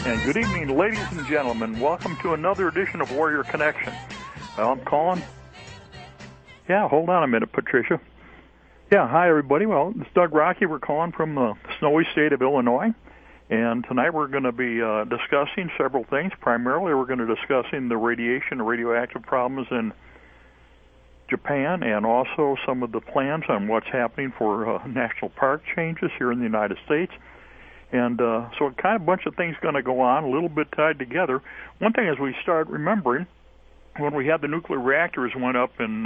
And good evening, ladies and gentlemen. Welcome to another edition of Warrior Connection. I'm calling. Yeah, hold on a minute, Patricia. Yeah, hi, everybody. Well, it's Doug Rocky. We're calling from the snowy state of Illinois. And tonight we're going to be discussing several things. Primarily, we're going to be discussing the radiation and radioactive problems in Japan, and also some of the plans on what's happening for national park changes here in the United States. And so kind of a bunch of things going to go on, a little bit tied together. One thing is we start remembering when we had the nuclear reactors went up in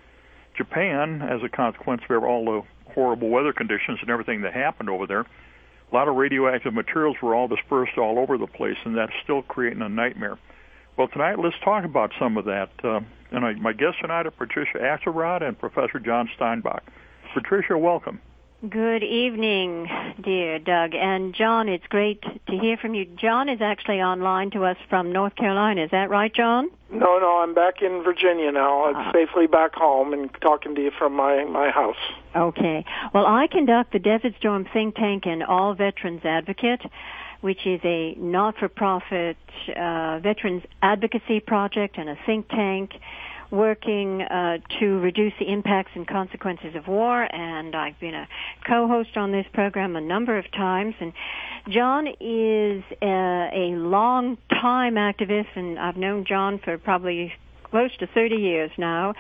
Japan as a consequence of all the horrible weather conditions and everything that happened over there, a lot of radioactive materials were all dispersed all over the place, and that's still creating a nightmare. Well, tonight let's talk about some of that. My guests tonight are Patricia Axelrod and Professor John Steinbach. Patricia, welcome. Good evening, dear Doug. And John, it's great to hear from you. John is actually online to us from North Carolina. Is that right, John? No, I'm back in Virginia now. I'm safely back home and talking to you from my house. Okay. Well, I conduct the Desert Storm think tank and All Veterans Advocate, which is a not-for-profit veterans advocacy project and a think tank working to reduce the impacts and consequences of war, and I've been a co-host on this program a number of times. And John is a long-time activist, and I've known John for probably close to 30 years now.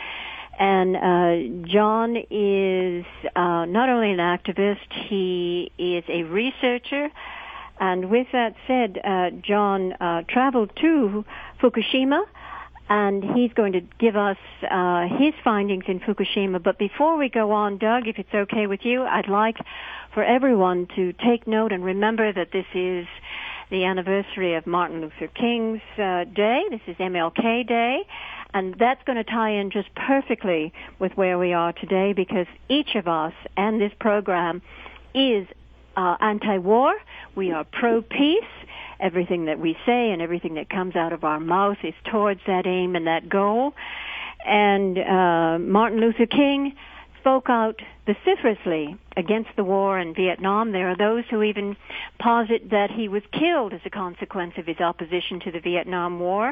And John is not only an activist, he is a researcher. And with that said, John traveled to Fukushima, and he's going to give us his findings in Fukushima. But before we go on, Doug, if it's okay with you, I'd like for everyone to take note and remember that this is the anniversary of Martin Luther King's Day. This is MLK Day. And that's going to tie in just perfectly with where we are today, because each of us and this program is anti-war. We are pro-peace. Everything that we say and everything that comes out of our mouth is towards that aim and that goal. And Martin Luther King spoke out vociferously against the war in Vietnam. There are those who even posit that he was killed as a consequence of his opposition to the Vietnam War.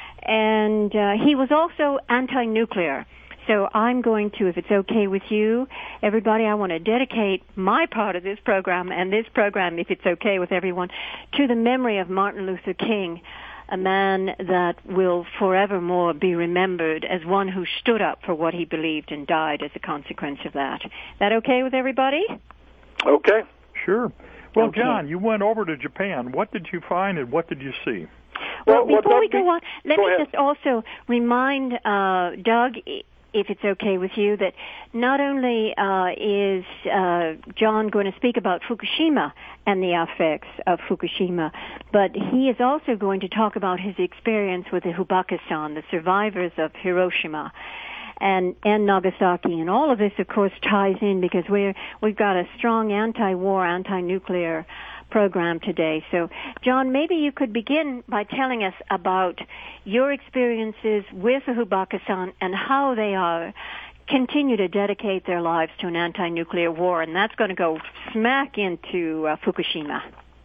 And he was also anti-nuclear. So I'm going to, if it's okay with you, everybody, I want to dedicate my part of this program, and this program, if it's okay with everyone, to the memory of Martin Luther King, a man that will forevermore be remembered as one who stood up for what he believed and died as a consequence of that. That okay with everybody? Okay. Sure. Well, okay. John, you went over to Japan. What did you find and what did you see? Well, before we go on, let me just also remind Doug, if it's okay with you, that not only is John going to speak about Fukushima and the effects of Fukushima, but he is also going to talk about his experience with the Hibakushan, the survivors of Hiroshima and Nagasaki. And all of this, of course, ties in because we've got a strong anti-war, anti-nuclear program today. So, John, maybe you could begin by telling us about your experiences with the Hibakushan and how they continue to dedicate their lives to an anti-nuclear war, and that's going to go smack into Fukushima.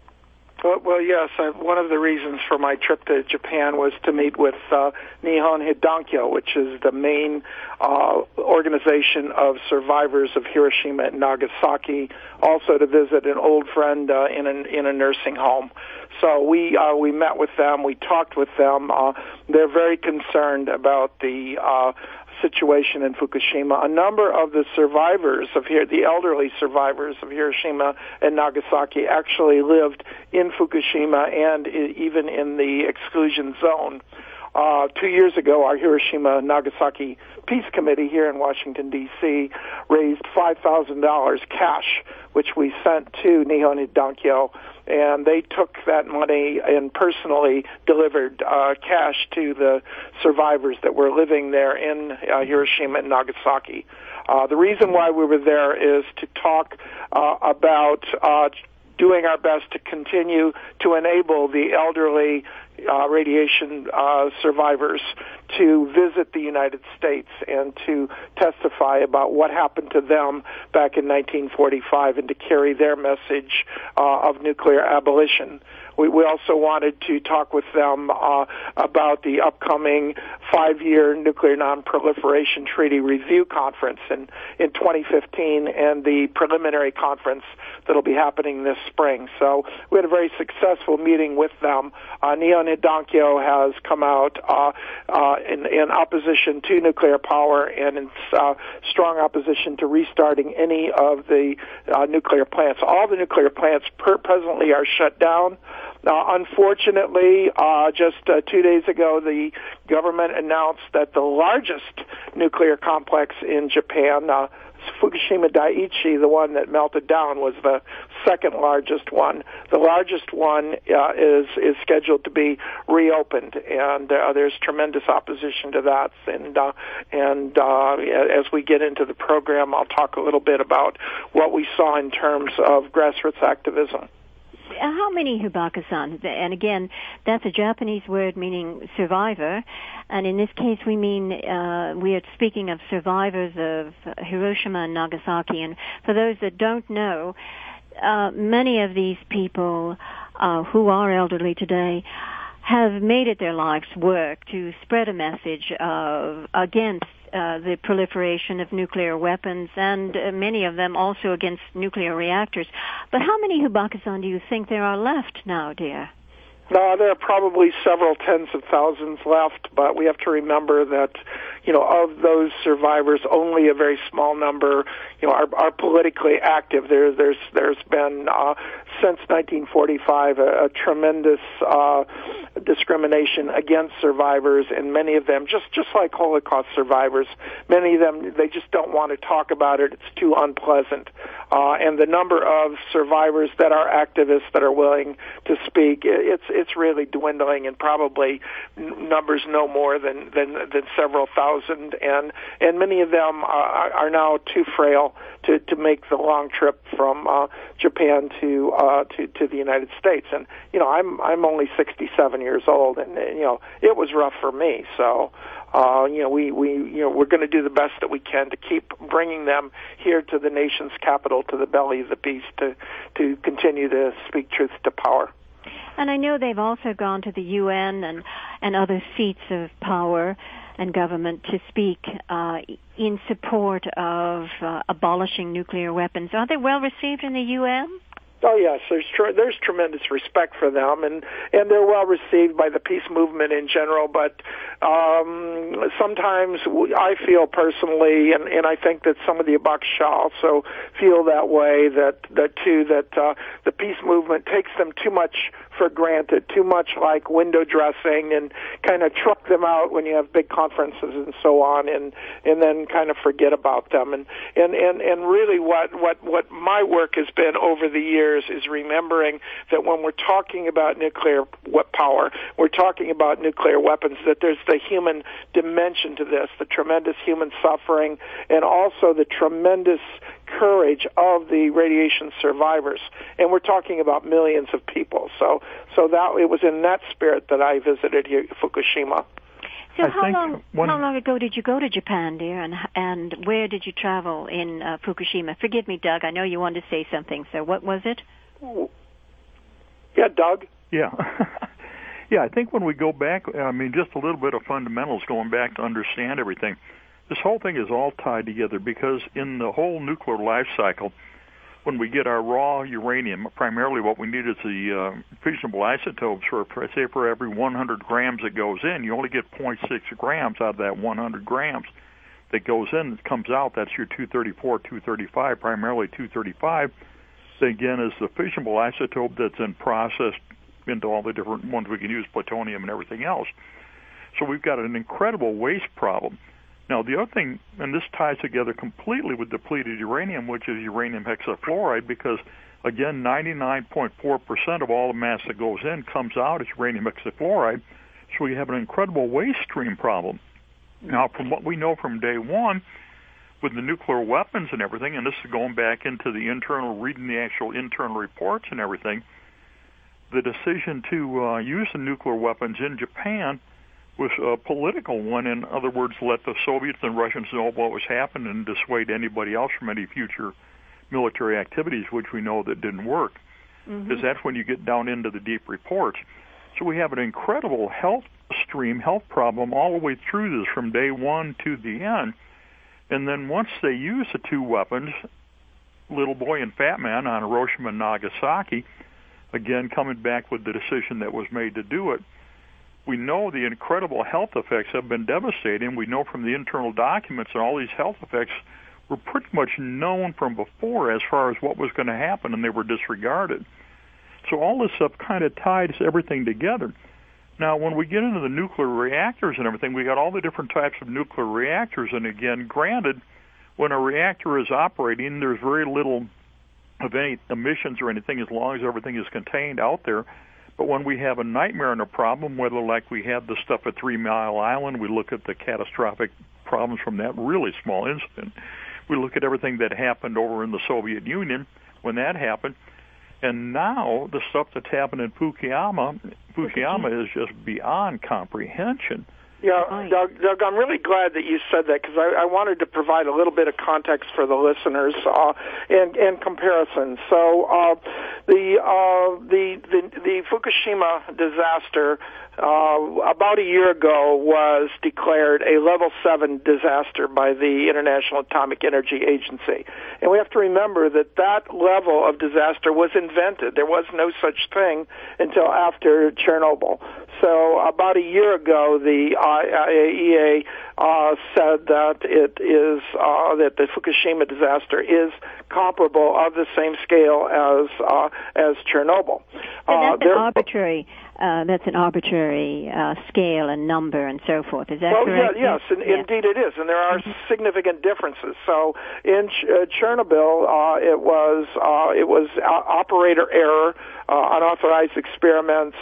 Well, yes. One of the reasons for my trip to Japan was to meet with Nihon Hidankyo, which is the main organization of survivors of Hiroshima and Nagasaki, also to visit an old friend in a nursing home. So we met with them. We talked with them. They're very concerned about the situation in Fukushima. A number of the survivors the elderly survivors of Hiroshima and Nagasaki actually lived in Fukushima and even in the exclusion zone. 2 years ago, our Hiroshima-Nagasaki Peace Committee here in Washington, D.C. raised $5,000 cash, which we sent to Nihon Hidankyo, and they took that money and personally delivered cash to the survivors that were living there in Hiroshima and Nagasaki. The reason why we were there is to talk about doing our best to continue to enable the elderly radiation survivors to visit the United States and to testify about what happened to them back in 1945 and to carry their message of nuclear abolition. We also wanted to talk with them about the upcoming 5-year Nuclear Non-Proliferation Treaty Review Conference in 2015 and the preliminary conference that will be happening this spring. So we had a very successful meeting with them. Nihon Hidankyo has come out in opposition to nuclear power and in strong opposition to restarting any of the nuclear plants. All the nuclear plants presently are shut down. Unfortunately, just 2 days ago, the government announced that the largest nuclear complex in Japan, Fukushima Daiichi, the one that melted down, was the second largest one. The largest one is scheduled to be reopened, and there's tremendous opposition to that. And as we get into the program, I'll talk a little bit about what we saw in terms of grassroots activism. How many Hibaka-san? And again, that's a Japanese word meaning survivor. And in this case, we mean we are speaking of survivors of Hiroshima and Nagasaki. And for those that don't know, many of these people who are elderly today have made it their life's work to spread a message against the proliferation of nuclear weapons, and many of them also against nuclear reactors. But how many Hibaka-san do you think there are left now, dear? There are probably several tens of thousands left, but we have to remember that, of those survivors, only a very small number, are politically active. There's been since 1945 a tremendous discrimination against survivors, and many of them, just like Holocaust survivors, many of them, they just don't want to talk about it. It's too unpleasant. And the number of survivors that are activists that are willing to speak, it's really dwindling, and probably numbers no more than several thousand, and many of them are now too frail to make the long trip from Japan to the United States. And I'm only 67 years old, and it was rough for me. So we're going to do the best that we can to keep bringing them here to the nation's capital, to the belly of the beast, to continue to speak truth to power. And I know they've also gone to the UN and other seats of power and government to speak in support of abolishing nuclear weapons. Are they well received in the UN? Oh yes, there's tremendous respect for them, and they're well received by the peace movement in general. But sometimes I feel personally, and I think that some of the Hibakusha also feel that way, that the peace movement takes them too much for granted, too much like window dressing, and kind of truck them out when you have big conferences and so on, and then kind of forget about them. And really what my work has been over the years is remembering that when we're talking about nuclear power, we're talking about nuclear weapons, that there's the human dimension to this, the tremendous human suffering, and also the tremendous courage of the radiation survivors. And we're talking about millions of people. So that it was in that spirit that I visited here, Fukushima. So how long ago did you go to Japan, dear, and where did you travel in Fukushima? Forgive me, Doug, I know you wanted to say something, so what was it? Yeah, Doug? Yeah. Yeah, I think when we go back, just a little bit of fundamentals going back to understand everything. This whole thing is all tied together because in the whole nuclear life cycle, when we get our raw uranium, primarily what we need is the fissionable isotopes. For every 100 grams that goes in, you only get 0.6 grams out of that 100 grams that goes in. It comes out, that's your 234, 235, primarily 235. That, again, is the fissionable isotope that's then processed into all the different ones we can use, plutonium and everything else. So we've got an incredible waste problem. Now, the other thing, and this ties together completely with depleted uranium, which is uranium hexafluoride, because, again, 99.4% of all the mass that goes in comes out as uranium hexafluoride, so we have an incredible waste stream problem. Now, from what we know from day one, with the nuclear weapons and everything, and this is going back into the reading the actual internal reports and everything, the decision to use the nuclear weapons in Japan was a political one. In other words, let the Soviets and Russians know what was happening and dissuade anybody else from any future military activities, which we know that didn't work, because that's when you get down into the deep reports. So we have an incredible health problem all the way through this from day one to the end. And then once they use the two weapons, Little Boy and Fat Man on Hiroshima and Nagasaki, again coming back with the decision that was made to do it, we know the incredible health effects have been devastating. We know from the internal documents that all these health effects were pretty much known from before as far as what was going to happen, and they were disregarded. So all this stuff kind of ties everything together. Now, when we get into the nuclear reactors and everything, we got all the different types of nuclear reactors, and again, granted, when a reactor is operating, there's very little of any emissions or anything as long as everything is contained out there. But when we have a nightmare and a problem, whether like we had the stuff at 3 Mile Island, we look at the catastrophic problems from that really small incident. We look at everything that happened over in the Soviet Union when that happened. And now the stuff that's happened in Fukushima is just beyond comprehension. Yeah, Doug, I'm really glad that you said that, because I wanted to provide a little bit of context for the listeners and comparison. So the Fukushima disaster about a year ago was declared a level 7 disaster by the International Atomic Energy Agency. And we have to remember that that level of disaster was invented. There was no such thing until after Chernobyl. So about a year ago, the IAEA said that it is that the Fukushima disaster is comparable of the same scale as Chernobyl. So that's an arbitrary scale and number and so forth. Is that correct? Yes, indeed it is, and there are significant differences. So in Chernobyl, it was operator error, unauthorized experiments.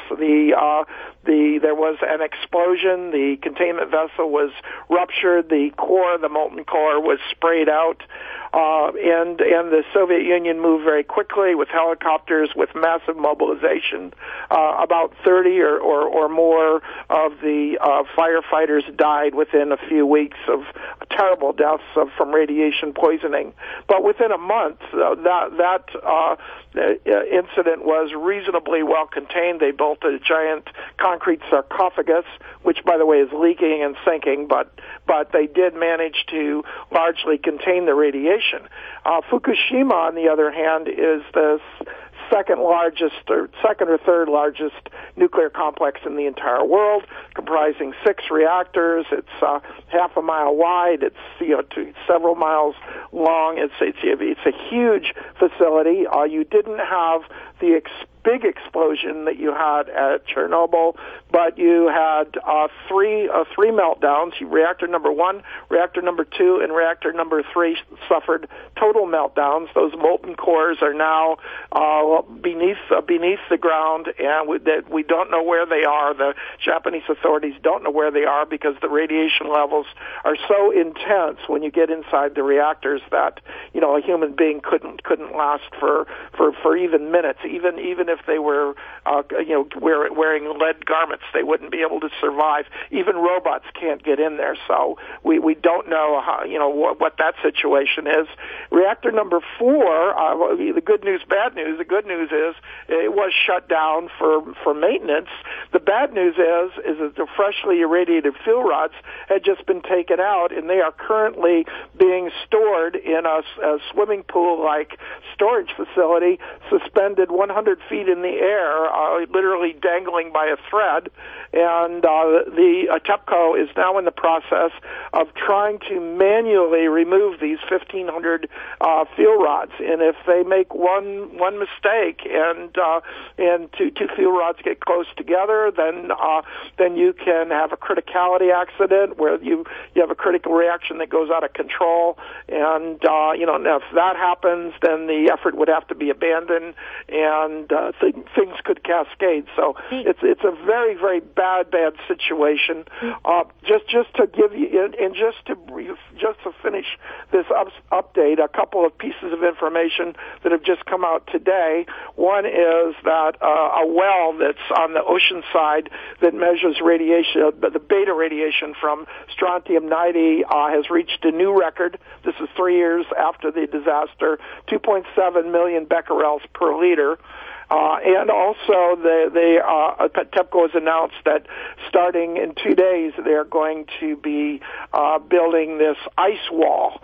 There was an explosion. The containment vessel was ruptured. The molten core, was sprayed out. And the Soviet Union moved very quickly with helicopters, with massive mobilization. About 30 or more of the firefighters died within a few weeks of terrible deaths from radiation poisoning. But within a month, that incident was reasonably well contained. They built a giant concrete sarcophagus, which, by the way, is leaking and sinking, but they did manage to largely contain the radiation. Fukushima, on the other hand, is the second or third largest nuclear complex in the entire world, comprising 6 reactors. It's half a mile wide. It's several miles long. It's a huge facility. You didn't have the big explosion that you had at Chernobyl, but you had three meltdowns. Reactor number 1, reactor number 2, and reactor number 3 suffered total meltdowns. Those molten cores are now beneath the ground, and we don't know where they are. The Japanese authorities don't know where they are because the radiation levels are so intense when you get inside the reactors that a human being couldn't last for even minutes. Even if they were wearing lead garments, they wouldn't be able to survive. Even robots can't get in there. So we don't know how, what that situation is. Reactor number 4, the good news, bad news. The good news is it was shut down for maintenance. The bad news is that the freshly irradiated fuel rods had just been taken out, and they are currently being stored in a swimming pool-like storage facility, suspended 100 feet in the air, literally dangling by a thread. And the TEPCO is now in the process of trying to manually remove these 1,500 fuel rods. And if they make one mistake and two fuel rods get close together, then you can have a criticality accident where you have a critical reaction that goes out of control. And now if that happens, then the effort would have to be abandoned, and things could cascade. So it's a very, very bad situation. Just to give you, and just to finish this update, a couple of pieces of information that have just come out today. One is that a well that's on the ocean side that measures radiation, the beta radiation from strontium-90, has reached a new record. This is 3 years after the disaster, 2.7 million becquerels per liter. And also, TEPCO has announced that starting in 2 days, they're going to be building this ice wall,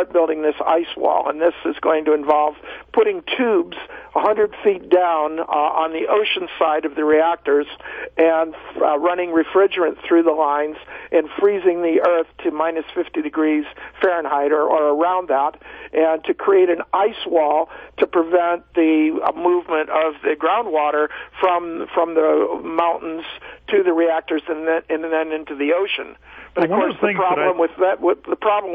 and this is going to involve putting tubes 100 feet down on the ocean side of the reactors and running refrigerant through the lines and freezing the earth to minus 50 degrees Fahrenheit or around that, and to create an ice wall to prevent the movement of the groundwater from the mountains to the reactors and then into the ocean. But of course, one of the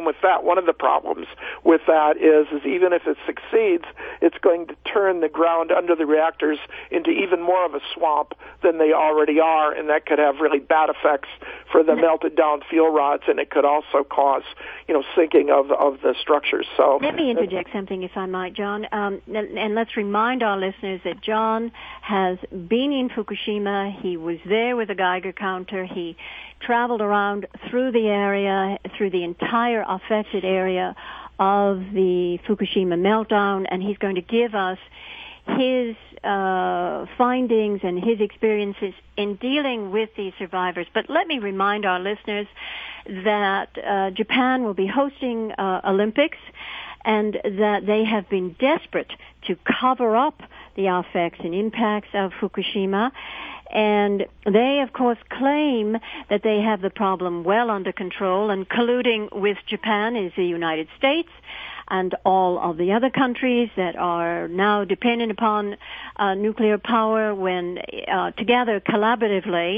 problems with that is even if it succeeds, it's going to turn the ground under the reactors into even more of a swamp than they already are, and that could have really bad effects for the melted down fuel rods, and it could also cause, sinking of the structures. So let me interject something, if I might, John. And let's remind our listeners that John has been in Fukushima. He was there with a Geiger counter. He traveled around through the area, through the entire affected area of the Fukushima meltdown, and he's going to give us his findings and his experiences in dealing with these survivors. But let me remind our listeners that Japan will be hosting Olympics, and that they have been desperate to cover up the effects and impacts of Fukushima. And they, of course, claim that they have the problem well under control, and colluding with Japan is the United States and all of the other countries that are now dependent upon nuclear power when together collaboratively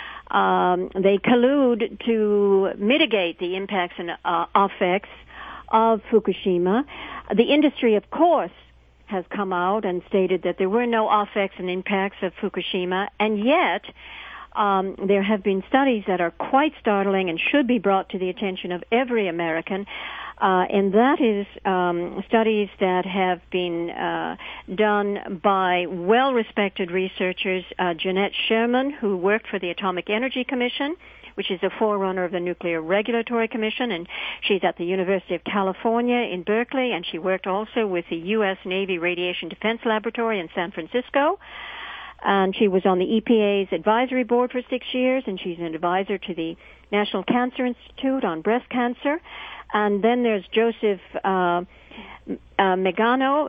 they collude to mitigate the impacts and effects of Fukushima. The industry, of course, has come out and stated that there were no effects and impacts of Fukushima, and yet there have been studies that are quite startling and should be brought to the attention of every American, and that is studies that have been done by well-respected researchers, Jeanette Sherman, who worked for the Atomic Energy Commission, which is a forerunner of the Nuclear Regulatory Commission, and she's at the University of California in Berkeley, and she worked also with the U.S. Navy Radiation Defense Laboratory in San Francisco. And she was on the EPA's advisory board for 6 years, and she's an advisor to the National Cancer Institute on breast cancer. And then there's Joseph Mangano,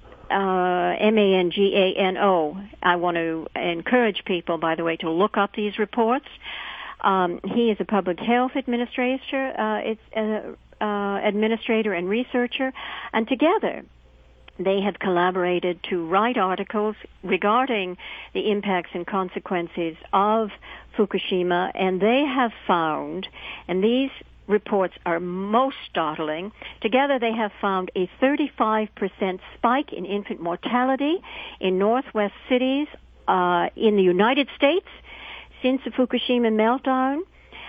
Mangano. I want to encourage people, by the way, to look up these reports. He is a public health administrator and researcher, and together they have collaborated to write articles regarding the impacts and consequences of Fukushima, and they have found, and these reports are most startling, together they have found a 35% spike in infant mortality in northwest cities in the United States since the Fukushima meltdown.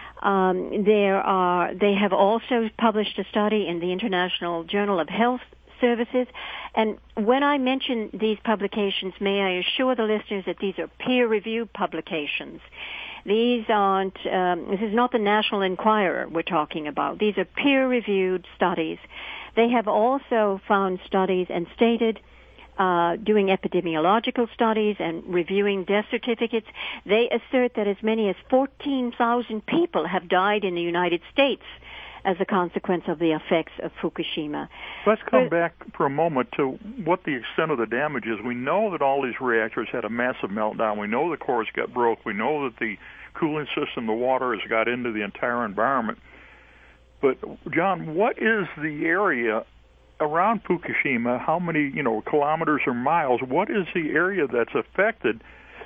They have also published a study in the International Journal of Health Services. And when I mention these publications, may I assure the listeners that these are peer-reviewed publications. These aren't, this is not the National Enquirer we're talking about. These are peer-reviewed studies. They have also found studies and stated doing epidemiological studies and reviewing death certificates. They assert that as many as 14,000 people have died in the United States as a consequence of the effects of Fukushima. Let's come back for a moment to what the extent of the damage is. We know that all these reactors had a massive meltdown. We know the cores got broke. We know that the cooling system, the water, has got into the entire environment. But, John, what is the area around Fukushima? How many, kilometers or miles? What is the area that's affected?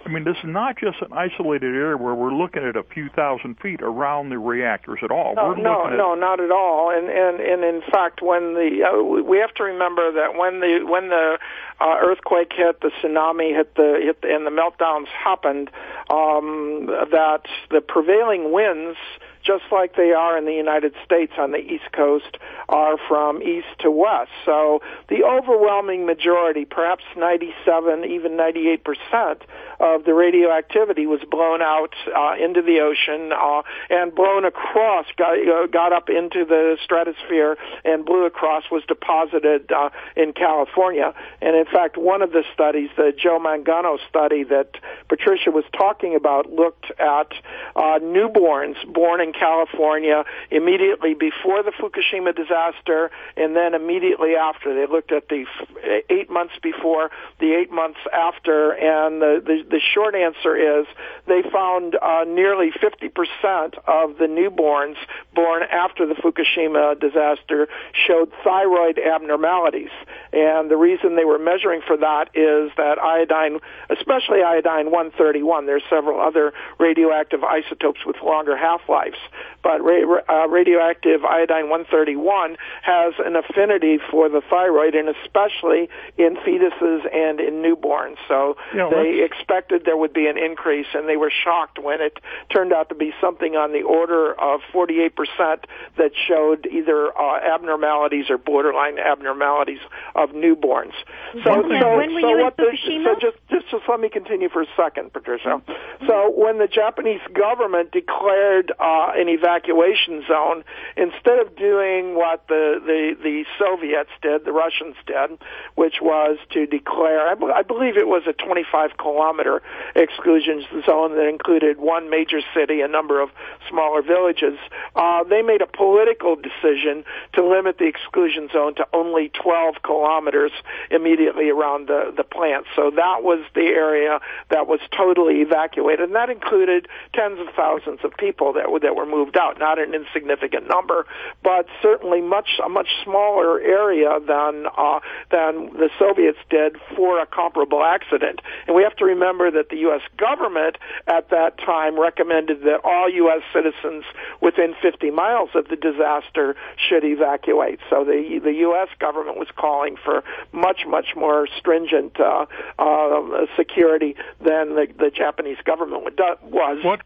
I mean, this is not just an isolated area where we're looking at a few thousand feet around the reactors at all. No, not at all. And in fact, when we have to remember that when the earthquake hit, the tsunami hit, and the meltdowns happened, that the prevailing winds, just like they are in the United States on the East Coast, are from east to west. So the overwhelming majority, perhaps 97, even 98% of the radioactivity was blown out into the ocean and blown across, got up into the stratosphere and blew across, was deposited in California. And in fact, one of the studies, the Joe Mangano study that Patricia was talking about, looked at newborns born in California immediately before the Fukushima disaster and then immediately after. They looked at the 8 months before, the 8 months after, and the short answer is they found nearly 50% of the newborns born after the Fukushima disaster showed thyroid abnormalities. And the reason they were measuring for that is that iodine, especially iodine-131, there's several other radioactive isotopes with longer half-lives, but radioactive iodine-131 has an affinity for the thyroid, and especially in fetuses and in newborns. So they expected there would be an increase, and they were shocked when it turned out to be something on the order of 48% that showed either abnormalities or borderline abnormalities of newborns. So just let me continue for a second, Patricia. So when the Japanese government declared an evacuation zone, instead of doing what the Soviets did, the Russians did, which was to declare, I believe it was a 25-kilometer exclusion zone that included one major city, a number of smaller villages, they made a political decision to limit the exclusion zone to only 12 kilometers immediately around the plant. So that was the area that was totally evacuated, and that included tens of thousands of people that were moved out. Not an insignificant number, but certainly a much smaller area than the Soviets did for a comparable accident. And we have to remember that the U.S. government at that time recommended that all U.S. citizens within 50 miles of the disaster should evacuate. So the U.S. government was calling for much more stringent security than the Japanese government was.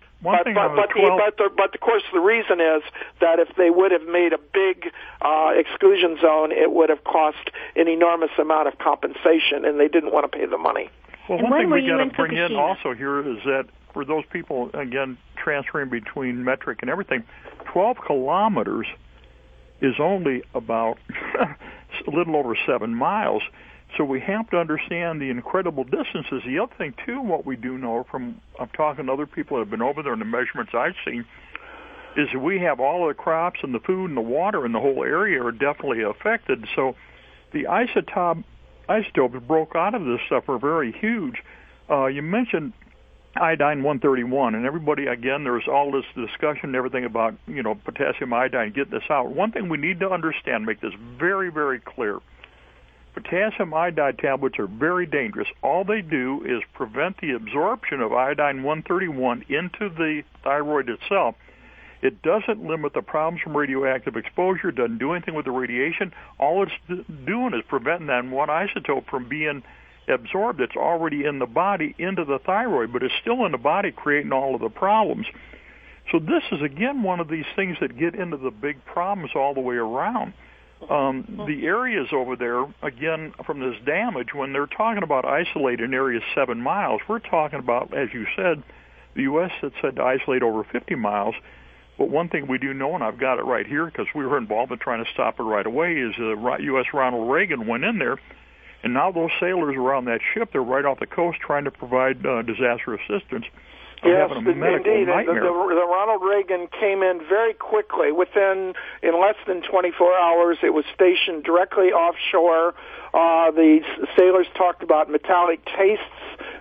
But of course the reason is that if they would have made a big exclusion zone, it would have cost an enormous amount of compensation, and they didn't want to pay the money. Well, one thing we got to bring in also here is that for those people, again, transferring between metric and everything, 12 kilometers is only about a little over 7 miles. So we have to understand the incredible distances. The other thing, too, what we do know from I'm talking to other people that have been over there and the measurements I've seen, is that we have all of the crops and the food and the water in the whole area are definitely affected. So the isotopes broke out of this stuff are very huge. You mentioned iodine-131, and everybody, again, there's all this discussion and everything about, potassium iodine, getting this out. One thing we need to understand, make this very, very clear. Potassium iodide tablets are very dangerous. All they do is prevent the absorption of iodine-131 into the thyroid itself. It doesn't limit the problems from radioactive exposure, doesn't do anything with the radiation. All it's doing is preventing that one isotope from being absorbed. It's already in the body into the thyroid, but it's still in the body creating all of the problems. So this is, again, one of these things that get into the big problems all the way around. The areas over there, again, from this damage, when they're talking about isolated in areas 7 miles, we're talking about, as you said, the U.S. had said to isolate over 50 miles. But one thing we do know, and I've got it right here because we were involved in trying to stop it right away, is U.S. Ronald Reagan went in there, and now those sailors around that ship, they're right off the coast trying to provide disaster assistance. Yes, indeed. The Ronald Reagan came in very quickly. In less than 24 hours, it was stationed directly offshore. The sailors talked about metallic tastes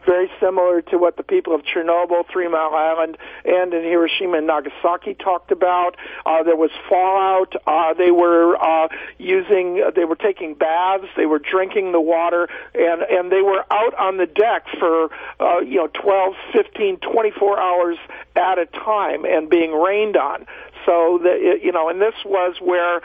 very similar to what the people of Chernobyl, 3 Mile Island, and in Hiroshima and Nagasaki talked about. There was fallout. They were taking baths. They were drinking the water, and they were out on the deck for 12, 15, 24 hours at a time and being rained on. So, and this was where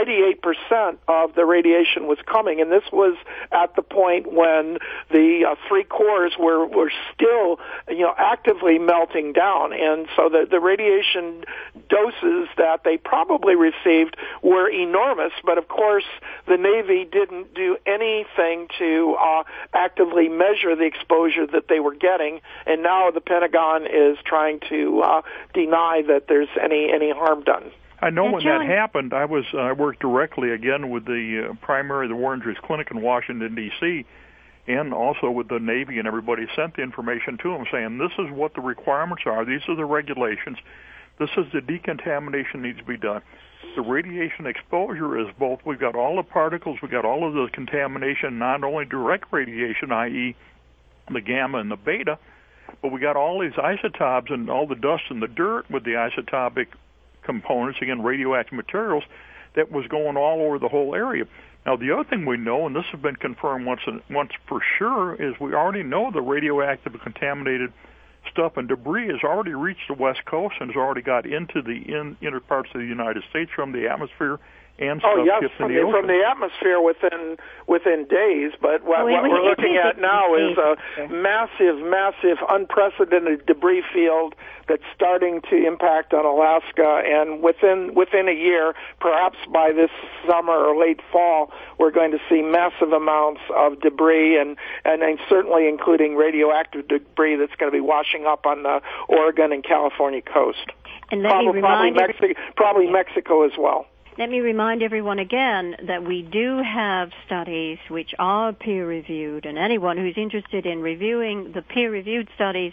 98% of the radiation was coming, and this was at the point when the 3 cores were still, actively melting down. And so the radiation doses that they probably received were enormous, but of course the Navy didn't do anything to actively measure the exposure that they were getting, and now the Pentagon is trying to deny that there's any harm done. I know when that happened, I worked directly again with the primary of the War Injuries Clinic in Washington, D.C., and also with the Navy, and everybody sent the information to them saying, this is what the requirements are, these are the regulations, this is the decontamination needs to be done. The radiation exposure is both, we've got all the particles, we've got all of the contamination, not only direct radiation, i.e. the gamma and the beta, but we got all these isotopes and all the dust and the dirt with the isotopic components, again, radioactive materials, that was going all over the whole area. Now, the other thing we know, and this has been confirmed once for sure, is we already know the radioactive contaminated stuff and debris has already reached the West Coast and has already got into the inner parts of the United States from the atmosphere and stuff ships in the ocean. From the atmosphere within days. But what we're looking at now is a massive, unprecedented debris field that's starting to impact on Alaska, and within a year, perhaps by this summer or late fall, we're going to see massive amounts of debris, and certainly including radioactive debris that's going to be washing up on the Oregon and California coast. And probably Mexico as well. Let me remind everyone again that we do have studies which are peer-reviewed, and anyone who's interested in reviewing the peer-reviewed studies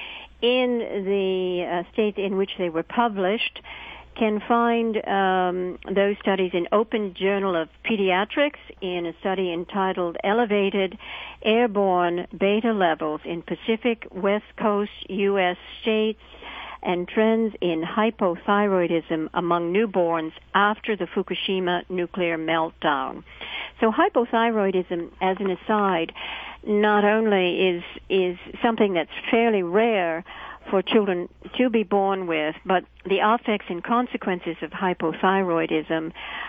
in the state in which they were published can find those studies in Open Journal of Pediatrics in a study entitled Elevated Airborne Beta Levels in Pacific West Coast U.S. States and Trends in Hypothyroidism Among Newborns After the Fukushima Nuclear Meltdown. So hypothyroidism, as an aside, not only is something that's fairly rare for children to be born with, but the effects and consequences of hypothyroidism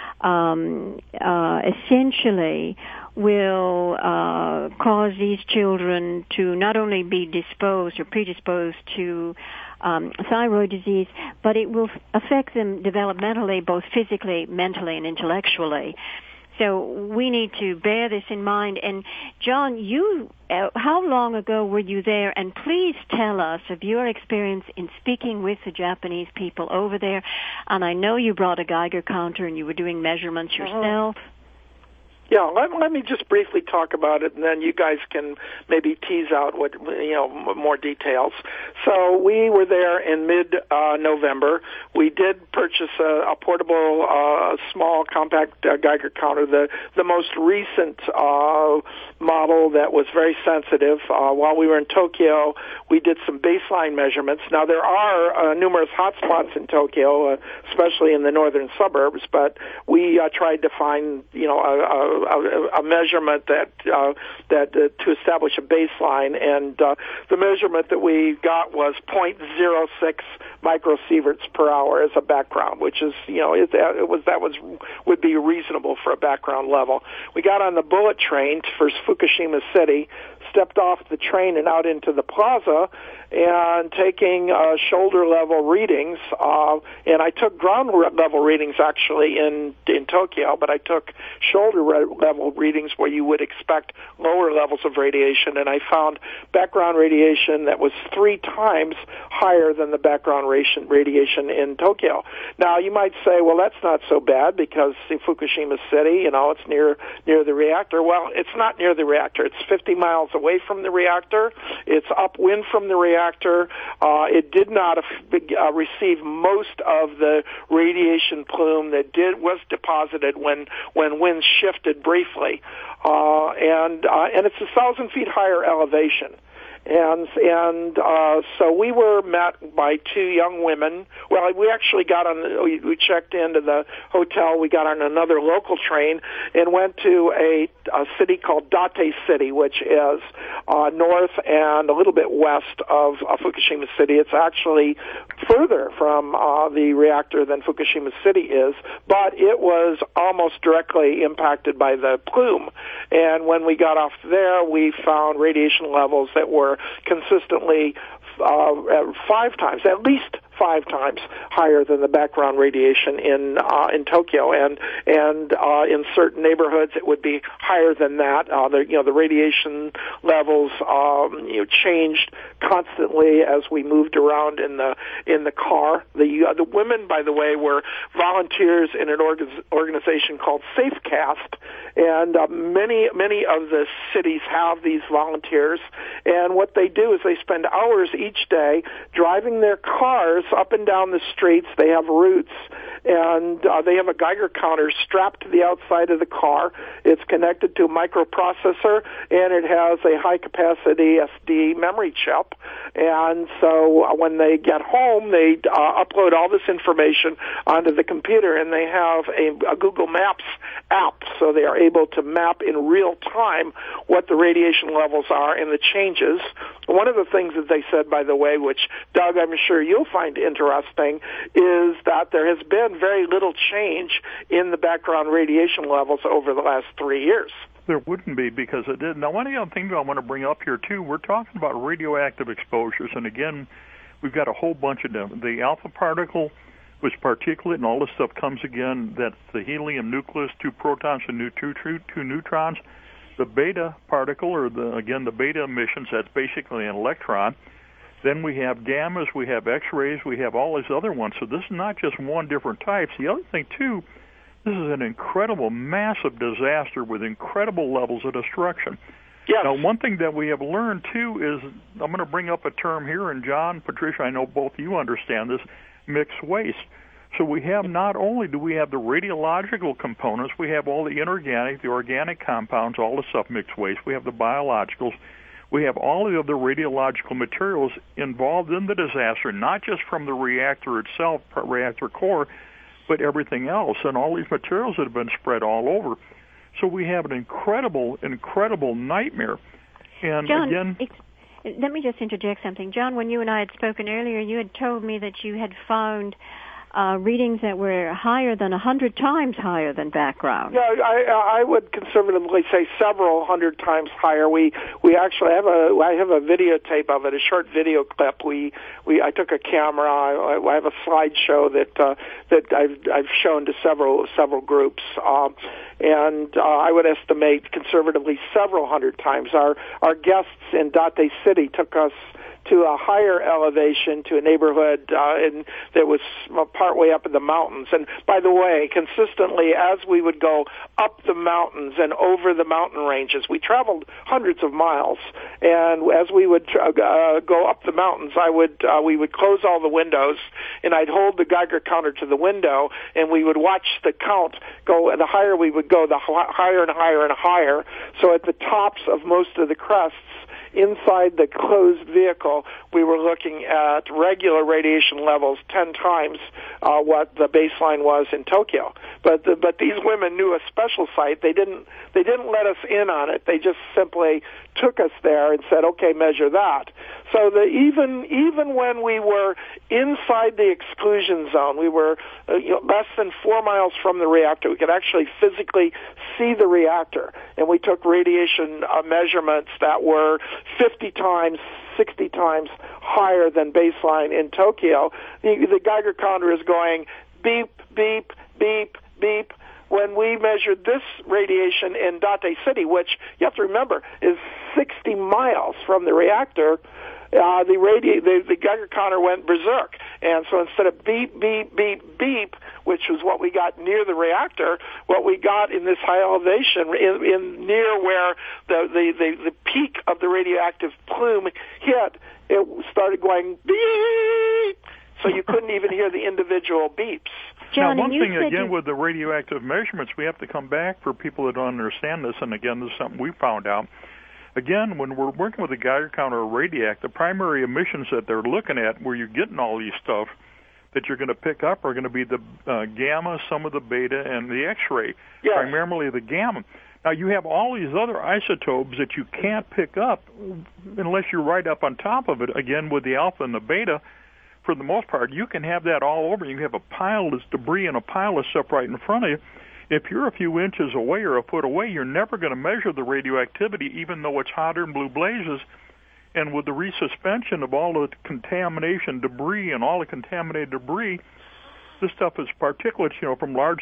essentially will cause these children to not only be disposed or predisposed to thyroid disease, but it will affect them developmentally, both physically, mentally, and intellectually. So we need to bear this in mind. And John, how long ago were you there? And please tell us of your experience in speaking with the Japanese people over there. And I know you brought a Geiger counter and you were doing measurements yourself. Yeah, let me just briefly talk about it, and then you guys can maybe tease out more details. So we were there in mid-November. We did purchase a portable, small, compact Geiger counter, the most recent model that was very sensitive. While we were in Tokyo, we did some baseline measurements. Now, there are numerous hotspots in Tokyo, especially in the northern suburbs, but we tried to find, a measurement that to establish a baseline, and the measurement that we got was 0.06 microsieverts per hour as a background, which is would be reasonable for a background level. We got on the bullet train for Fukushima City, stepped off the train and out into the plaza, and taking shoulder level readings. And I took ground level readings actually in Tokyo, but I took shoulder level readings where you would expect lower levels of radiation, and I found background radiation that was 3 times higher than the background radiation in Tokyo. Now you might say, well, that's not so bad because in Fukushima City, it's near the reactor. Well, it's not near the reactor. It's 50 miles away from the reactor. It's upwind from the reactor. It did not receive most of the radiation plume that was deposited when winds shifted briefly, and it's 1,000 feet higher elevation. And so we were met by two young women. Well, we actually got on. We checked into the hotel. We got on another local train and went to a city called Date City, which is north and a little bit west of Fukushima City. It's actually further from the reactor than Fukushima City is, but it was almost directly impacted by the plume. And when we got off there, we found radiation levels that were consistently at least five times higher than the background radiation in Tokyo, and in certain neighborhoods it would be higher than that. The radiation levels changed constantly as we moved around in the car. The women, by the way, were volunteers in an organization called SafeCast, and many of the cities have these volunteers. And what they do is they spend hours each day driving their cars up and down the streets. They have routes, and they have a Geiger counter strapped to the outside of the car. It's connected to a microprocessor, and it has a high-capacity SD memory chip. And so when they get home, they upload all this information onto the computer, and they have a Google Maps app, so they are able to map in real time what the radiation levels are and the changes. One of the things that they said, by the way, which, Doug, I'm sure you'll find interesting, is that there has been very little change in the background radiation levels over the last 3 years. There wouldn't be, because it did. Now, one other thing I want to bring up here, too, we're talking about radioactive exposures, and again, we've got a whole bunch of them. The alpha particle was particulate, and all this stuff comes again. That's the helium nucleus, 2 protons and 2 neutrons. The beta particle, or the beta emissions, that's basically an electron. Then we have gammas, we have X-rays, we have all these other ones. So this is not just one different types. The other thing, too, this is an incredible, massive disaster with incredible levels of destruction. Yes. Now, one thing that we have learned, too, is, I'm going to bring up a term here, and John, Patricia, I know both of you understand this, mixed waste. So we have, not only do we have the radiological components, we have all the inorganic, the organic compounds, all the stuff mixed waste. We have the biologicals. We have all of the radiological materials involved in the disaster, not just from the reactor itself, reactor core, but everything else, and all these materials that have been spread all over. So we have an incredible, incredible nightmare. And John, again, let me just interject something. John, when you and I had spoken earlier, you had told me that you had found readings that were higher than 100 times higher than background. Yeah, I would conservatively say several hundred times higher. We actually I have a videotape of it, a short video clip. I took a camera. I have a slideshow that I've shown to several groups, and I would estimate conservatively several hundred times. Our guests in Date City took us to a higher elevation, to a neighborhood that was partway up in the mountains. And by the way, consistently as we would go up the mountains and over the mountain ranges, we traveled hundreds of miles. And as we would go up the mountains, we would close all the windows, and I'd hold the Geiger counter to the window, and we would watch the count go. The higher we would go, the higher and higher and higher. So at the tops of most of the crests, inside the closed vehicle, we were looking at regular radiation levels 10 times what the baseline was in Tokyo. But these women knew a special site. They didn't let us in on it. They just simply took us there and said, "Okay, measure that." So even when we were inside the exclusion zone, we were less than 4 miles from the reactor. We could actually physically see the reactor, and we took radiation measurements that were 50 times, 60 times higher than baseline in Tokyo. The Geiger counter is going beep, beep, beep, beep. When we measured this radiation in Date City, which you have to remember is 60 miles from the reactor, the Geiger counter went berserk. And so instead of beep, beep, beep, beep, which was what we got near the reactor, what we got in this high elevation, in near where the peak of the radioactive plume hit, it started going beep. So you couldn't even hear the individual beeps. John, now, one thing, again, with the radioactive measurements, we have to come back for people that don't understand this, and again, this is something we found out. Again, when we're working with a Geiger counter or Radiac, the primary emissions that they're looking at where you're getting all these stuff that you're going to pick up are going to be the gamma, some of the beta, and the X-ray, primarily the gamma. Now, you have all these other isotopes that you can't pick up unless you're right up on top of it, again, with the alpha and the beta. For the most part, you can have that all over. You can have a pile of debris and a pile of stuff right in front of you. If you're a few inches away or a foot away, you're never going to measure the radioactivity, even though it's hotter than blue blazes. And with the resuspension of all the contamination debris and all the contaminated debris, this stuff is particulates, from large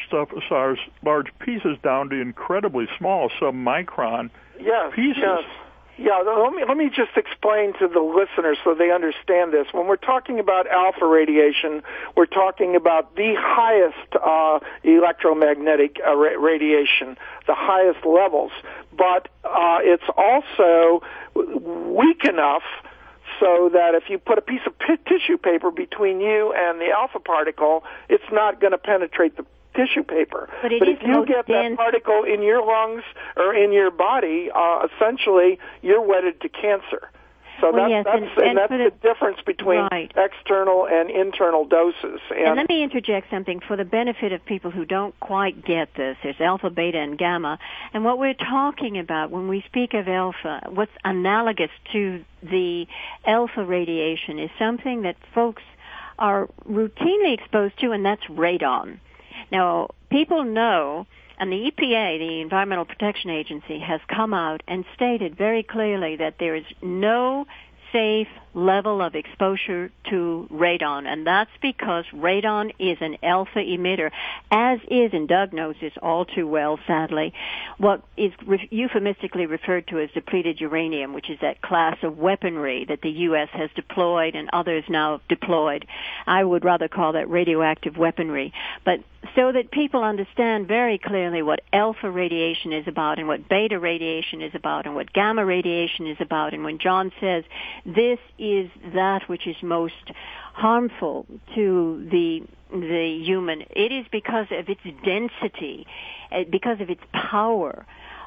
pieces down to incredibly small sub-micron pieces. Yes. Yeah, let me just explain to the listeners so they understand this. When we're talking about alpha radiation, we're talking about the highest electromagnetic radiation, the highest levels. But it's also weak enough so that if you put a piece of tissue paper between you and the alpha particle, it's not going to penetrate the tissue paper. But if you get that particle in your lungs or in your body, essentially you're wedded to cancer. So that's the difference between external and internal doses. And let me interject something for the benefit of people who don't quite get this. There's alpha, beta, and gamma. And what we're talking about when we speak of alpha, what's analogous to the alpha radiation is something that folks are routinely exposed to, and that's radon. Now, people know, and the EPA, the Environmental Protection Agency, has come out and stated very clearly that there is no safe level of exposure to radon, and that's because radon is an alpha emitter, as is, and Doug knows this all too well, sadly, what is euphemistically referred to as depleted uranium, which is that class of weaponry that the U.S. has deployed and others now deployed. I would rather call that radioactive weaponry. But so that people understand very clearly what alpha radiation is about and what beta radiation is about and what gamma radiation is about, and when John says this is that which is most harmful to the human, it is because of its density, because of its power.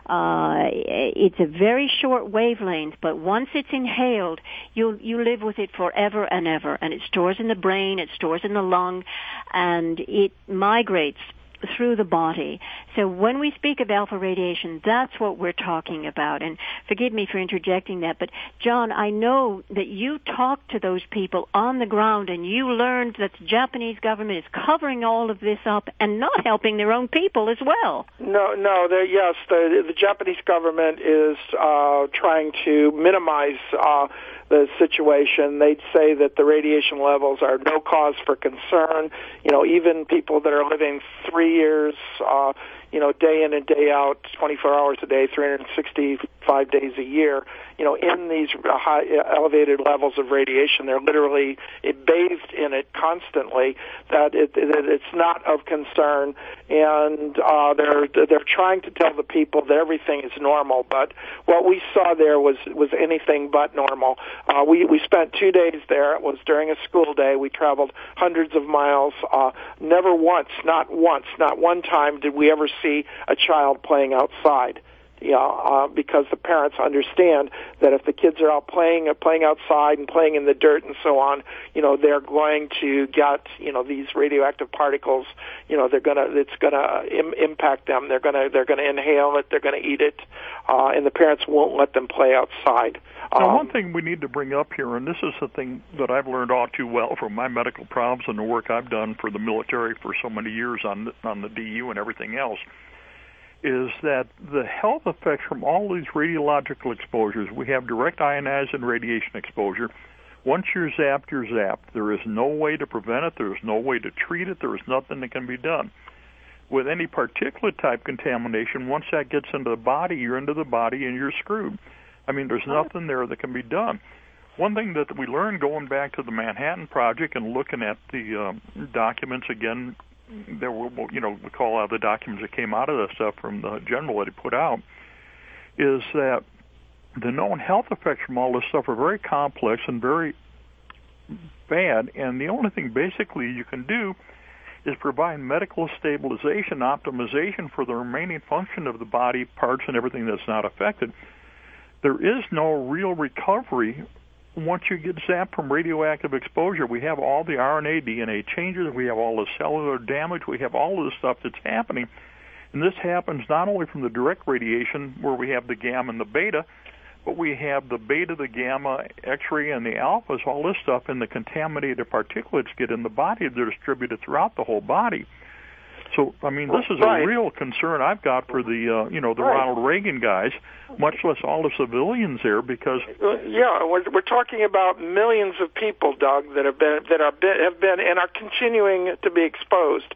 It's a very short wavelength, but once it's inhaled, you live with it forever and ever, and it stores in the brain, it stores in the lung, and it migrates through the body. So when we speak of alpha radiation, that's what we're talking about. And forgive me for interjecting that, but John, I know that you talked to those people on the ground and you learned that the Japanese government is covering all of this up and not helping their own people as well. No, the Japanese government is trying to minimize the situation. They'd say that the radiation levels are no cause for concern. Even people that are living 3 years, day in and day out, 24 hours a day, 365 days a year, in these high elevated levels of radiation, they're literally bathed in it constantly, that it's not of concern, and they're trying to tell the people that everything is normal, but what we saw there was anything but normal. We spent 2 days there. It was during a school day. We traveled hundreds of miles. Never once, not one time did we ever see a child playing outside. Because the parents understand that if the kids are out playing outside and playing in the dirt and so on, they're going to get, these radioactive particles. It's gonna impact them. They're gonna inhale it. They're gonna eat it, and the parents won't let them play outside. Now, one thing we need to bring up here, and this is the thing that I've learned all too well from my medical problems and the work I've done for the military for so many years on the DU and everything else, is that the health effects from all these radiological exposures, we have direct ionizing radiation exposure. Once you're zapped, you're zapped. There is no way to prevent it. There is no way to treat it. There is nothing that can be done. With any particulate type contamination, once that gets into the body, you're into the body and you're screwed. I mean, there's nothing there that can be done. One thing that we learned going back to the Manhattan Project and looking at the documents again, there were, we call out the documents that came out of this stuff from the general that he put out, is that the known health effects from all this stuff are very complex and very bad, and the only thing basically you can do is provide medical stabilization, optimization for the remaining function of the body parts and everything that's not affected. there is no real recovery once you get zapped from radioactive exposure. We have all the RNA, DNA changes, we have all the cellular damage, we have all of the stuff that's happening. And this happens not only from the direct radiation, where we have the gamma and the beta, but we have the beta, the gamma, X-ray, and the alphas, all this stuff, and the contaminated particulates get in the body. They're distributed throughout the whole body. So, I mean, this is a real concern I've got for the, the Ronald Reagan guys, much less all the civilians there, because we're talking about millions of people, Doug, that have been and are continuing to be exposed.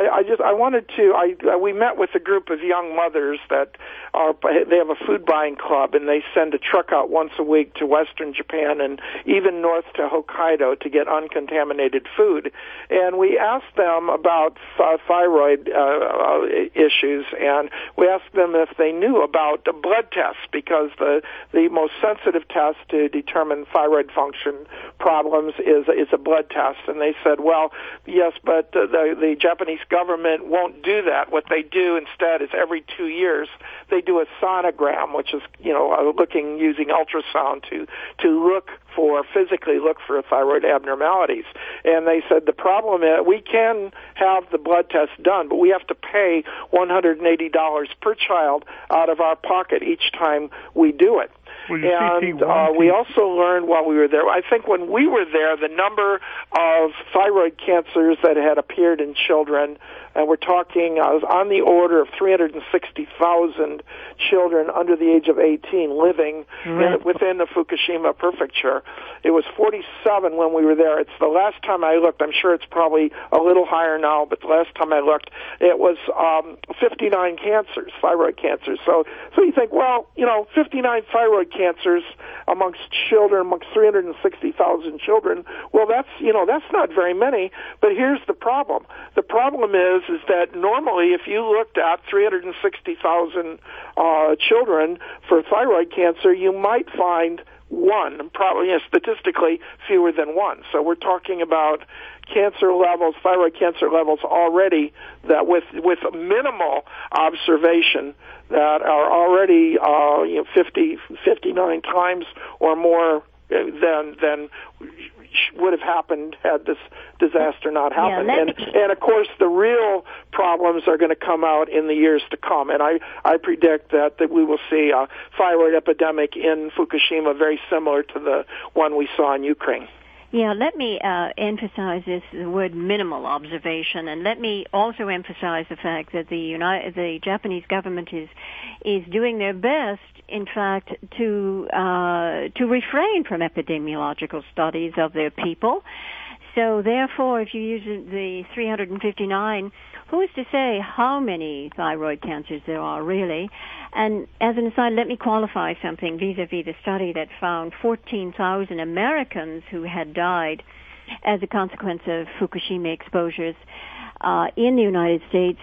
We met with a group of young mothers they have a food buying club, and they send a truck out once a week to Western Japan and even north to Hokkaido to get uncontaminated food. And we asked them about thyroid issues, and we asked them if they knew about blood tests, because the most sensitive test to determine thyroid function problems is a blood test. And they said, well, yes, but the Japanese government won't do that. What they do instead is every 2 years they do a sonogram, which is looking using ultrasound to physically look for thyroid abnormalities. And they said the problem is we can have the blood test done, but we have to pay $180 per child out of our pocket each time we do it. And we also learned while we were there, I think when we were there, the number of thyroid cancers that had appeared in children, and we're talking on the order of 360,000 children under the age of 18 living within the Fukushima prefecture. It was 47 when we were there. It's the last time I looked. I'm sure it's probably a little higher now, but the last time I looked, it was 59 cancers, thyroid cancers. So you think, 59 thyroid cancers amongst 360,000 children. Well, that's not very many. But here's the problem. The problem is that normally, if you looked at 360,000 children for thyroid cancer, you might find one, probably statistically fewer than one. So we're talking about thyroid cancer levels already that with minimal observation that are already 59 times or more than would have happened had this disaster not happened. And of course, the real problems are going to come out in the years to come. And I predict that we will see a thyroid epidemic in Fukushima very similar to the one we saw in Ukraine. Yeah, let me emphasize the word minimal observation, and let me also emphasize the fact that the Japanese government is doing their best, in fact, to refrain from epidemiological studies of their people. So therefore, if you use the 359, who's to say how many thyroid cancers there are really? And as an aside, let me qualify something vis-a-vis the study that found 14,000 Americans who had died as a consequence of Fukushima exposures in the United States.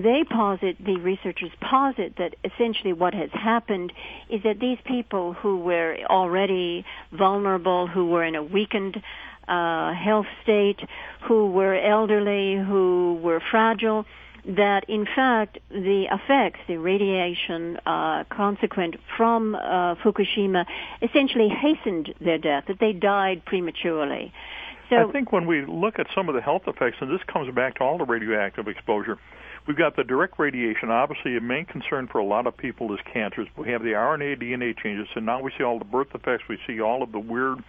The researchers posit that essentially what has happened is that these people who were already vulnerable, who were in a weakened health state, who were elderly, who were fragile, that in fact the effects, the radiation consequent from Fukushima essentially hastened their death, that they died prematurely. So I think when we look at some of the health effects, and this comes back to all the radioactive exposure, we've got the direct radiation. Obviously, a main concern for a lot of people is cancers. We have the RNA, DNA changes, and now we see all the birth effects. We see all of the weird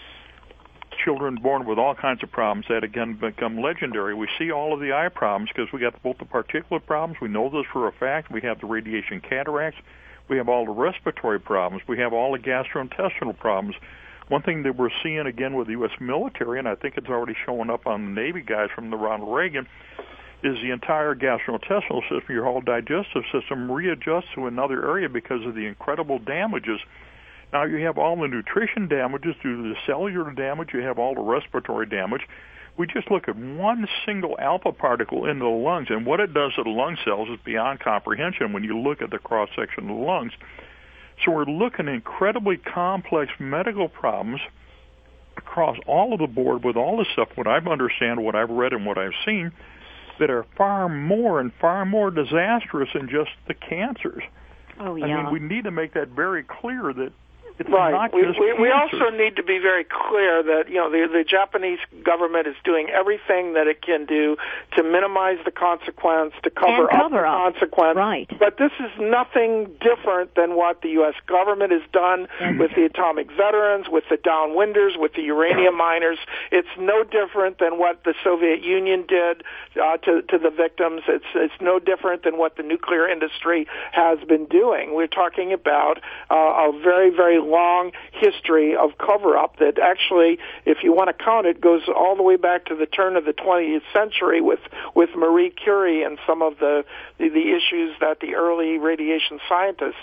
children born with all kinds of problems that, again, become legendary. We see all of the eye problems because we got both the particulate problems. We know this for a fact. We have the radiation cataracts. We have all the respiratory problems. We have all the gastrointestinal problems. One thing that we're seeing, again, with the U.S. military, and I think it's already showing up on the Navy guys from the Ronald Reagan, is the entire gastrointestinal system, your whole digestive system, readjusts to another area because of the incredible damages. Now you have all the nutrition damages due to the cellular damage. You have all the respiratory damage. We just look at one single alpha particle in the lungs, and what it does to the lung cells is beyond comprehension when you look at the cross-section of the lungs. So we're looking at incredibly complex medical problems across all of the board with all this stuff, what I understand, what I've read, and what I've seen, that are far more disastrous than just the cancers. Oh, yeah. I mean, we need to make that very clear that it's right. not just we also need to be very clear that the Japanese government is doing everything that it can do to minimize the consequence, to cover up the consequence. Right. But this is nothing different than what the U.S. government has done with the atomic veterans, with the downwinders, with the uranium miners. It's no different than what the Soviet Union did to the victims. It's no different than what the nuclear industry has been doing. We're talking about a very, very long history of cover-up that actually, if you want to count it, goes all the way back to the turn of the 20th century with Marie Curie and some of the issues that the early radiation scientists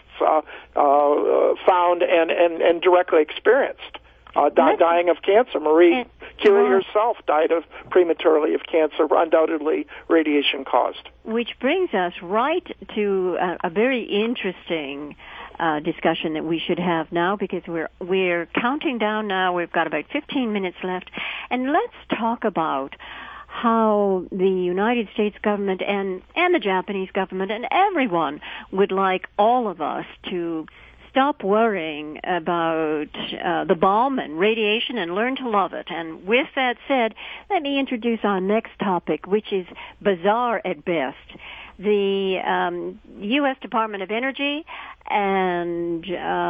found and directly experienced. Dying of cancer. Marie Curie herself died prematurely of cancer, undoubtedly radiation caused. Which brings us right to a very interesting discussion that we should have now, because we're counting down now. We've got about 15 minutes left, and let's talk about how the United States government and the Japanese government and everyone would like all of us to stop worrying about the bomb and radiation and learn to love it. And with that said, let me introduce our next topic, which is bizarre at best. The U.S. Department of Energy and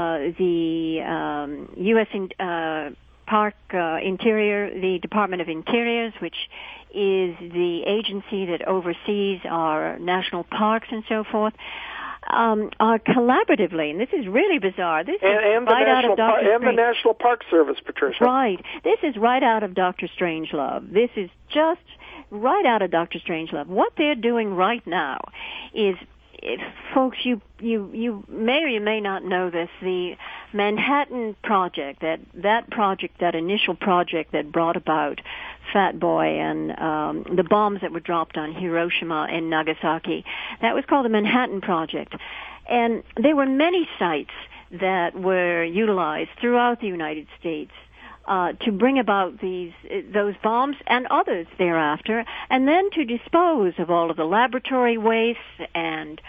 the U.S. Park Interior, the Department of Interiors, which is the agency that oversees our national parks and so forth, are collaboratively, and this is really bizarre. This is right out of Dr. Strangelove. And the National Park Service, Patricia. Right. This is right out of Dr. Strangelove. This is just right out of Dr. Strangelove. What they're doing right now is, folks, you may or you may not know this, the Manhattan Project, that initial project that brought about Fat Boy and the bombs that were dropped on Hiroshima and Nagasaki, that was called the Manhattan Project. And there were many sites that were utilized throughout the United States to bring about those bombs and others thereafter, and then to dispose of all of the laboratory waste, and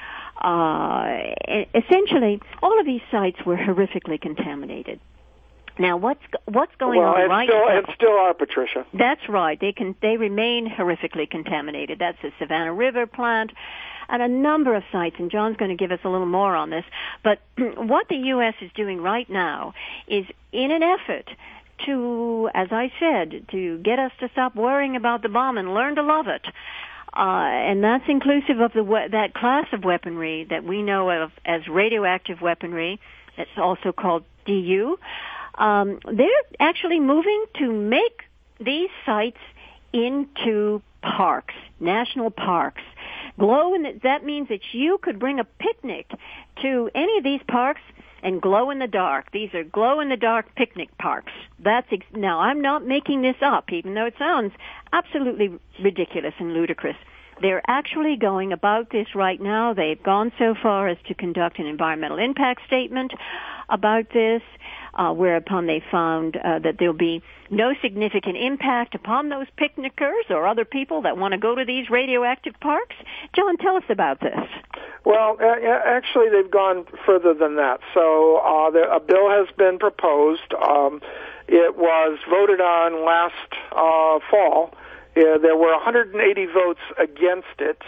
essentially all of these sites were horrifically contaminated. Now, what's going on right now? And still are, Patricia. That's right. They remain horrifically contaminated. That's the Savannah River plant and a number of sites, and John's going to give us a little more on this. But what the U.S. is doing right now is, in an effort to, as I said, to get us to stop worrying about the bomb and learn to love it. And that's inclusive of that class of weaponry that we know of as radioactive weaponry. It's also called DU. They're actually moving to make these sites into parks, national parks. That means that you could bring a picnic to any of these parks and glow in the dark. These are glow-in-the-dark picnic parks. Now, I'm not making this up, even though it sounds absolutely ridiculous and ludicrous. They're actually going about this right now. They've gone so far as to conduct an environmental impact statement about this, whereupon they found that there'll be no significant impact upon those picnickers or other people that want to go to these radioactive parks. John, tell us about this. Well, actually, they've gone further than that. So a bill has been proposed. It was voted on last fall. There were 180 votes against it.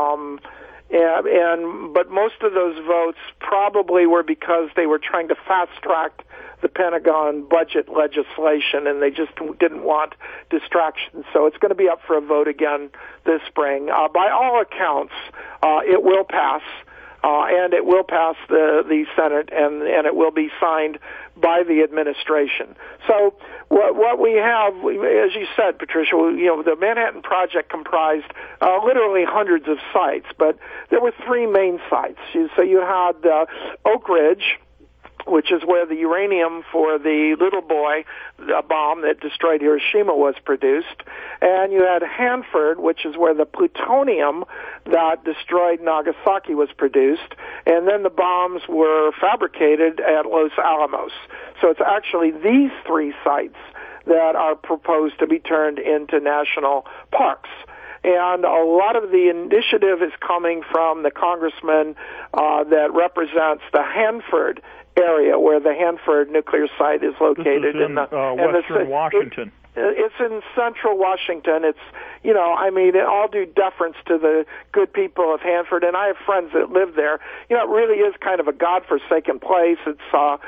But most of those votes probably were because they were trying to fast-track the Pentagon budget legislation, and they just didn't want distractions. So it's going to be up for a vote again this spring. By all accounts, it will pass, and it will pass the Senate, and it will be signed by the administration. So what we have, as you said, Patricia, the Manhattan Project comprised literally hundreds of sites, but there were three main sites. So you had Oak Ridge, which is where the uranium for the Little Boy bomb that destroyed Hiroshima was produced. And you had Hanford, which is where the plutonium that destroyed Nagasaki was produced. And then the bombs were fabricated at Los Alamos. So it's actually these three sites that are proposed to be turned into national parks. and a lot of the initiative is coming from the congressman that represents the Hanford area, where the Hanford nuclear site is located. This is in western Washington. It's in central Washington. It's, all due deference to the good people of Hanford, and I have friends that live there. It really is kind of a godforsaken place. The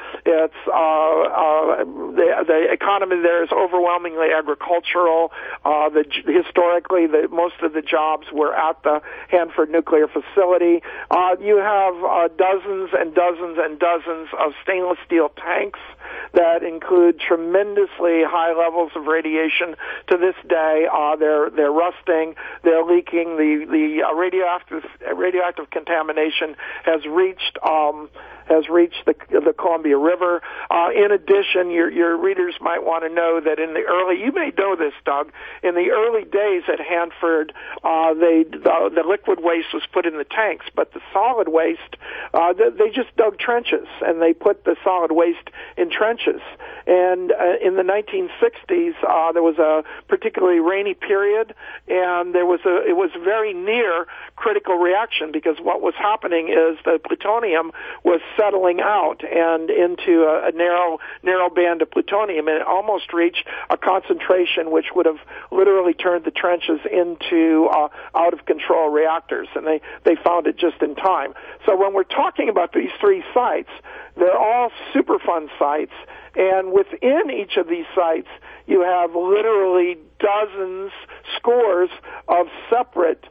economy there is overwhelmingly agricultural. Historically, most of the jobs were at the Hanford nuclear facility. You have dozens and dozens and dozens of stainless steel tanks that include tremendously high levels of radiation to this day. They're rusting, they're leaking. The radioactive contamination has reached the Columbia River. In addition, your readers might want to know that you may know this, Doug, in the early days at Hanford, the liquid waste was put in the tanks, but the solid waste, they just dug trenches, and they put the solid waste in trenches. And in the 1960s, there was a particularly rainy period, and it was very near critical reaction, because what was happening is the plutonium was settling out and into a narrow band of plutonium, and it almost reached a concentration which would have literally turned the trenches into out of control reactors, and they found it just in time. So when we're talking about these three sites, they're all Superfund sites, and within each of these sites you have literally dozens, scores of separate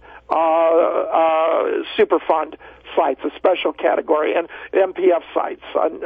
Superfund sites, a special category, and MPF sites. And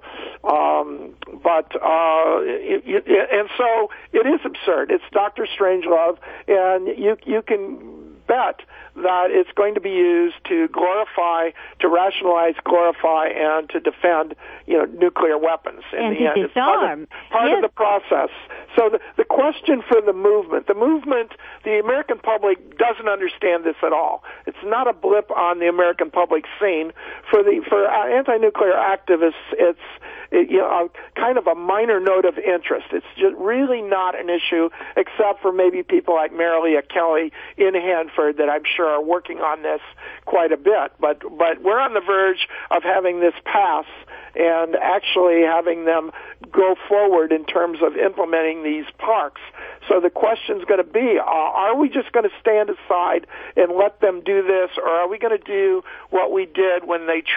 so it is absurd. It's Dr. Strangelove, and you can bet that it's going to be used to glorify, to rationalize, glorify, and to defend, nuclear weapons. And to disarm. Part of the process. So the question for the movement, the American public doesn't understand this at all. It's not a blip on the American public scene. For anti-nuclear activists, it's kind of a minor note of interest. It's just really not an issue, except for maybe people like Marilia Kelly in Hanford that I'm sure are working on this quite a bit. But we're on the verge of having this pass and actually having them go forward in terms of implementing these parks. So the question's going to be, are we just going to stand aside and let them do this, or are we going to do what we did when they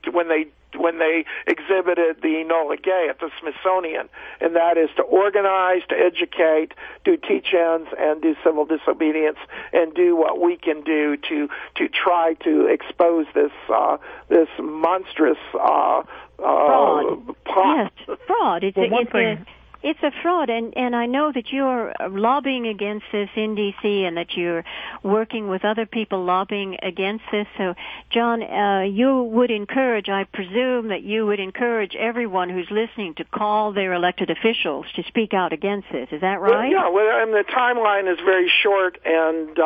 exhibited the Enola Gay at the Smithsonian, and that is to organize, to educate, do teach-ins, and do civil disobedience, and do what we can do to try to expose this monstrous fraud. plot. Yes, fraud. It's a fraud, and I know that you're lobbying against this in D.C. and that you're working with other people lobbying against this. So, John, you would encourage, I presume that you would encourage everyone who's listening to call their elected officials to speak out against this. Is that right? And the timeline is very short, and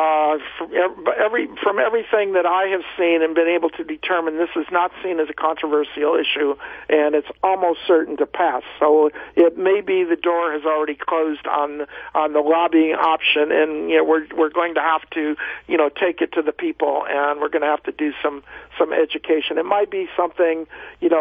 from everything that I have seen and been able to determine, this is not seen as a controversial issue, and it's almost certain to pass. So it may be the door has already closed on the lobbying option, and we're going to have to take it to the people, and we're going to have to do some education. It might be something in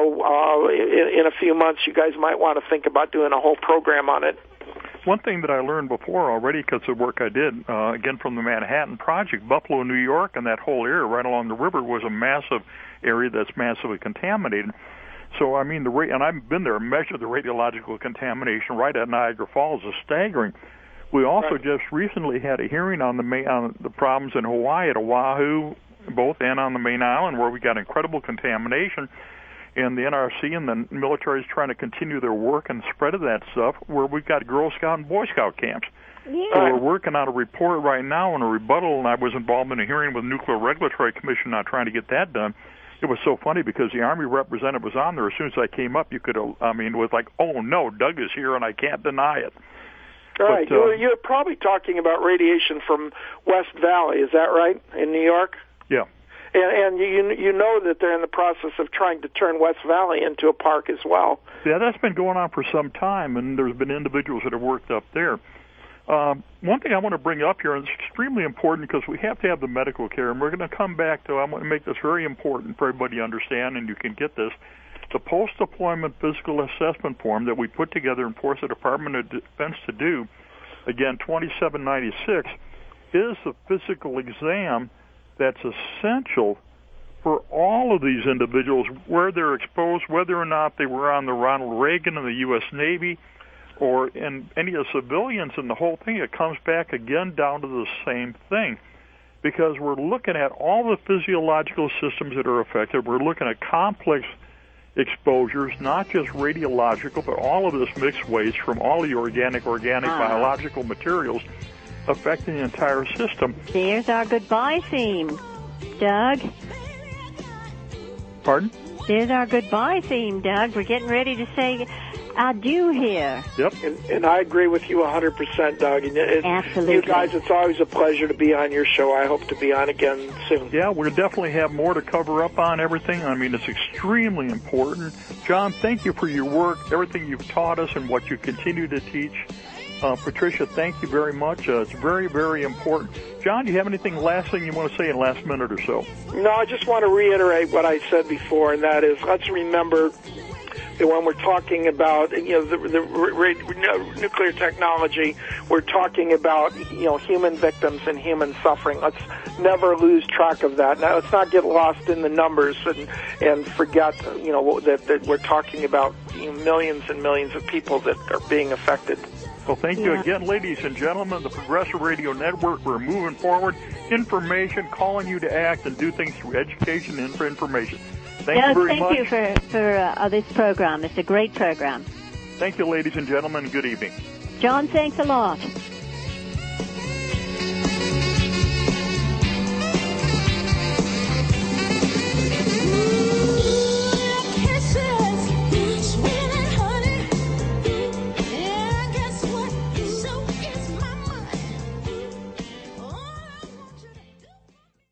a few months you guys might want to think about doing a whole program on it. One thing that I learned before already, because of the work I did, again from the Manhattan Project, Buffalo, New York, and that whole area right along the river was a massive area that's massively contaminated. So, and I've been there, measured the radiological contamination right at Niagara Falls is staggering. We also just recently had a hearing on the problems in Hawaii, at Oahu, both, and on the main island, where we got incredible contamination. And the NRC and the military is trying to continue their work and spread of that stuff, where we've got Girl Scout and Boy Scout camps. Yeah. So we're working on a report right now and a rebuttal, and I was involved in a hearing with the Nuclear Regulatory Commission on trying to get that done. It was so funny because the Army representative was on there. As soon as I came up, it was like, oh no, Doug is here and I can't deny it. Right. You're probably talking about radiation from West Valley, is that right, in New York? Yeah. And you know that they're in the process of trying to turn West Valley into a park as well. Yeah, that's been going on for some time, and there's been individuals that have worked up there. One thing I want to bring up here, and it's extremely important because we have to have the medical care, and we're going to come back to, I want to make this very important for everybody to understand, and you can get this. The post-deployment physical assessment form that we put together and forced the Department of Defense to do, again, 2796, is the physical exam that's essential for all of these individuals, where they're exposed, whether or not they were on the Ronald Reagan in the U.S. Navy, or in any of the civilians, and the whole thing, it comes back again down to the same thing. Because we're looking at all the physiological systems that are affected. We're looking at complex exposures, not just radiological, but all of this mixed waste from all the organic, biological materials affecting the entire system. There's our goodbye theme, Doug. Pardon? There's our goodbye theme, Doug. We're getting ready to say adieu here. Yep. And I agree with you 100%, Doug. And absolutely. You guys, it's always a pleasure to be on your show. I hope to be on again soon. Yeah, we'll definitely have more to cover up on everything. I mean, it's extremely important. John, thank you for your work, everything you've taught us and what you continue to teach. Patricia, thank you very much. It's very, very important. John, do you have anything last thing you want to say in the last minute or so? No, I just want to reiterate what I said before, and that is, let's remember that when we're talking about, the nuclear technology, we're talking about, human victims and human suffering. Let's never lose track of that. Now, let's not get lost in the numbers and forget, that we're talking about millions and millions of people that are being affected. Well, thank you again, ladies and gentlemen. The Progressive Radio Network, we're moving forward. Information, calling you to act and do things through education and information. Thank you very much. Thank you for this program. It's a great program. Thank you, ladies and gentlemen. Good evening. John, thanks a lot.